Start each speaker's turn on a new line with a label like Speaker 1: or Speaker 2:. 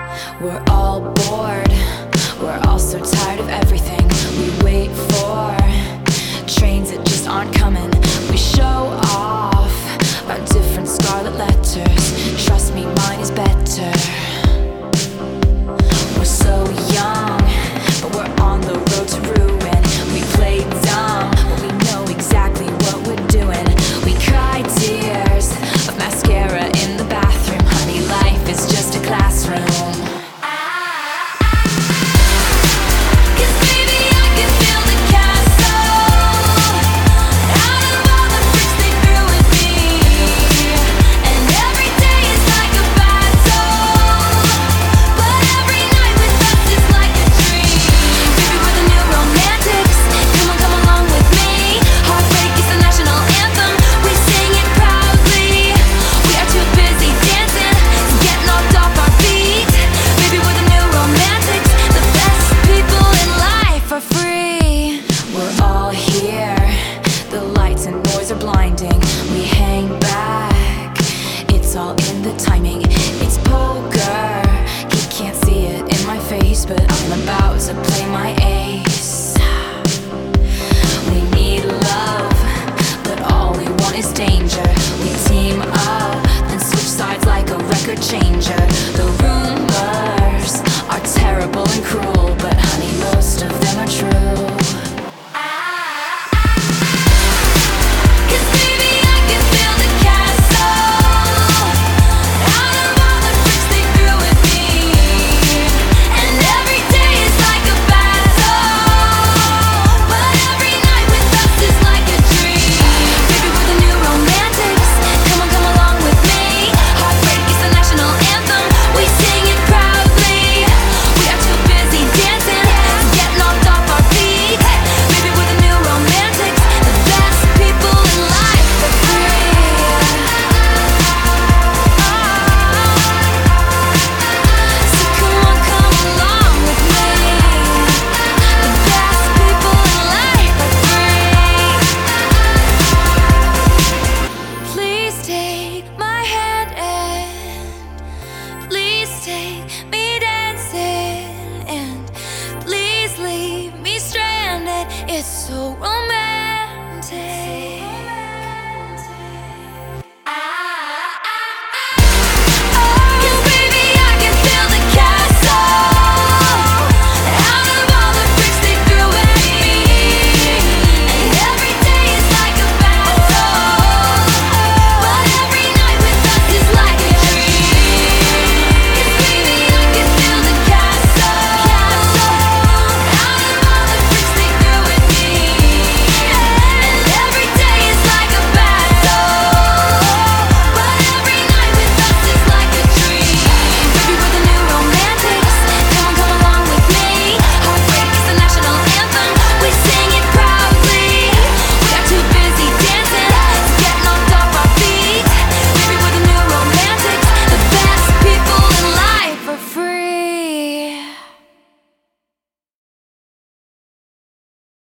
Speaker 1: We're all bored, we're all so tired of everything. We wait for trains that just aren't coming. We show off our different scarlet letters. Trust me, mine is better. We're so young, but we're on the road to ruin. We play dumb, but we know exactly what we're doing. We cry tears of mascara in the bathroom. Honey, life is just a classroom. Are blinding, we hang back. It's all in the timing. It's poker. He can't see it in my face, but I'm about to play my ace. We need love, but all we want is danger. We team up, then switch sides like a record changer. The rumors are terrible and cruel, but honey, most of them are true. Take me dancing, and please leave me stranded. It's so romantic.